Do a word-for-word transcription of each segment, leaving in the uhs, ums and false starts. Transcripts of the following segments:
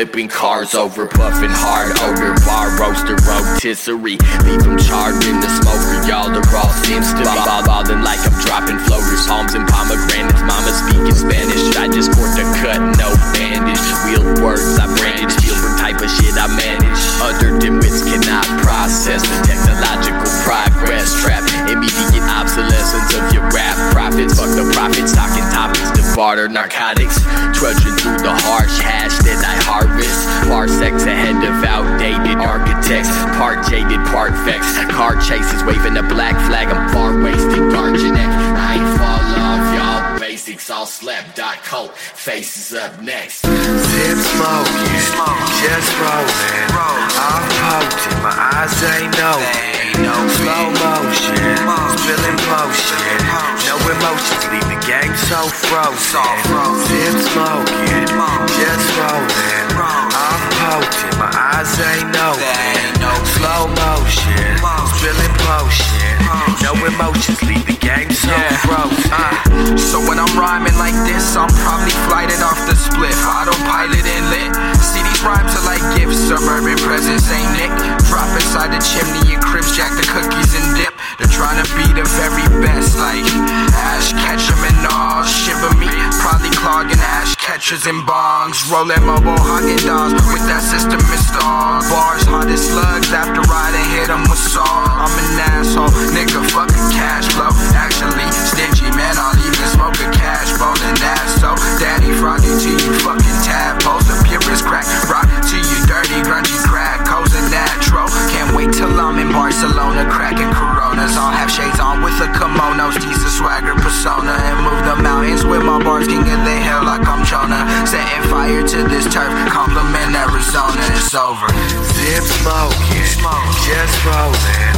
flipping cars over, puffing hard odor, bar roaster rotisserie. Leave them charred in the smoker, y'all are all seems to be ballin' like I'm dropping floaters, palms and pomegranates. Mama speaking Spanish, I just court the cut, no bandage. Wheeled words I brandage, Spielberg type of shit I manage. Other dimwits cannot process the technological progress. Trap immediate obsolescence of your rap profits. Fuck the profits, talking topics to barter narcotics. Trudging through the harsh hash that I harvest. Parsecs ahead of outdated architects. Part jaded, part vexed. Car chases waving a black flag. I'm far wasted, Garjanek. I ain't fall off, y'all. Basics all slept. Dot coat. Faces up next. Zip smoking, just rolling. I'm potent, my eyes ain't open. Slow motion, spilling potion. No emotions, leave the game so frozen. Zip smoking, just rolling. I'm potent, my eyes ain't open. Slow motion, spilling potion. No emotions, leave the game so frozen. uh, So when I'm rhyming like this, I'm probably flighted off the spliff. Autopilot and lit. See, these rhymes are like gifts. Suburban presents ain't Nick. Drop inside the chimney and cribs, jack the cookies and dip. They're trying to be the very best, like Ash Ketchum and all. Shiver me, probably clogging ash catchers and bongs. Rolling mobile hogging dogs with that system installed. Bars hot as slugs after riding hit them with salt. I'm an asshole, nigga, fuck a cash flow. Actually, stingy man, I'll even smoke a cash bowl and ass. So, daddy froggy to you fucking tadpoles. The purest crack, rock to you dirty, grungy crack. Hoes and natural. Can't wait till I'm in Barcelona, cracking Coronas. I'll have shades on with a kimono, tease the swagger persona, and move the mountains with my bars, king of the hill like I'm Jonah. Setting fire to this turf, compliment Arizona, it's over. Zip smoking, just rolling.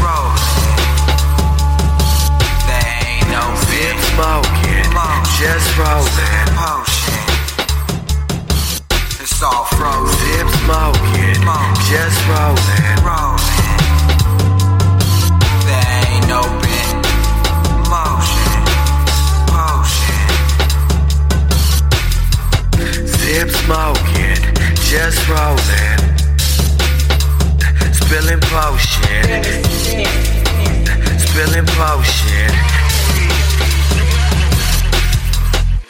They ain't no Zip smoking, just rolling. It's all frozen. Zip smoking, just rolling. There ain't no bit motion, motion. Zip smoking, just rolling. Spilling potion, spilling potion.